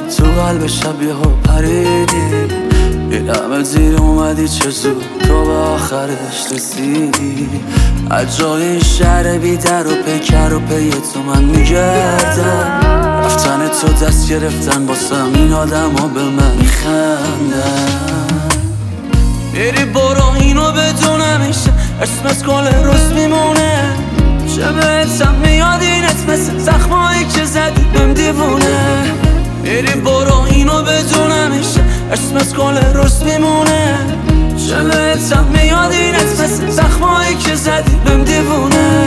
تو قلب شب یهو پریدی، این همه زیر اومدی چه زود تو به آخرش رسیدی. از جای این شهر بی در و پیکر و پی تو من میگردم، رفتن تو دست گرفتن باسم این آدم ها به من میخندن. میری برو اینو بدونم میشه اسمت کل روز میمونه، چه بهتم میاد اینت مثل زخمایی که زدی بهم دیوونه. میری برو اینو بدونم میشه اسمت کل روز میمونه، چه بهتم میاد اینت مثل زخمایی که زدی بهم دیوونه.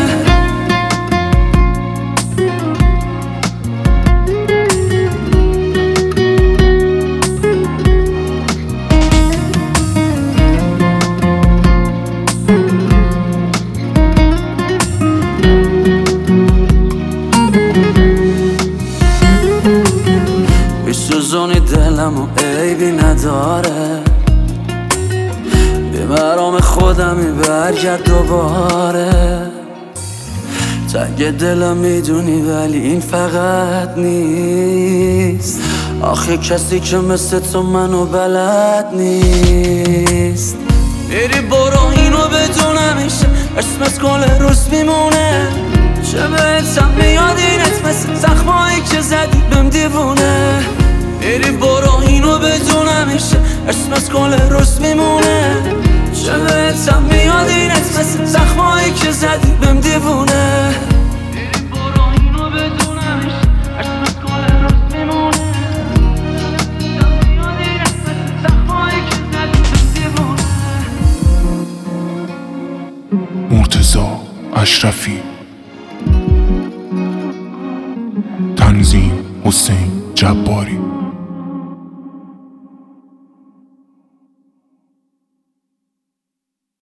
سوزونی دلم و عیبی نداره، به مرام خودمی برگرد دوباره. تنگ دلم میدونی ولی این فقط نیست، آخه کسی که مثل تو منو بلد نیست. میری برو اینو بدونم میشه اسمت کل روز میمونه، چه بهتم میاد اینت مثل زخمایی که زدی بهم دیوونه. میری برو اینو بدونم میشه اسمت کل روز میمونه، چه بهتم میاد اینت مثل زخمایی که زدی بهم دیوونه. میری برو اینو بدونم میشه اسمت کل روز میمونه، چه بهتم میاد اینت مثل زخمایی که زدی بهم دیوونه. مرتضی اشرفی، تنظیم حسین جباری.